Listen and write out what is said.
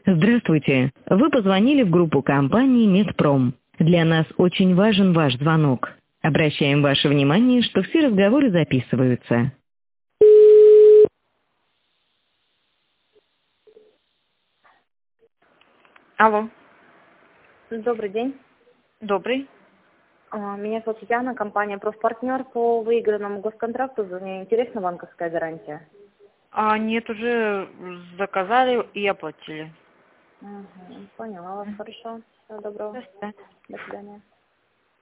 Здравствуйте. Вы позвонили в группу компании «Медпром». Для нас очень важен ваш звонок. Обращаем ваше внимание, что все разговоры записываются. Алло, Добрый день. добрый. Меня зовут Яна, компания «Профпартнер». По выигранному госконтракту мне интересна банковская гарантия. Нет, уже заказали и оплатили. Поняла вас, хорошо. Всего доброго. До свидания. До свидания.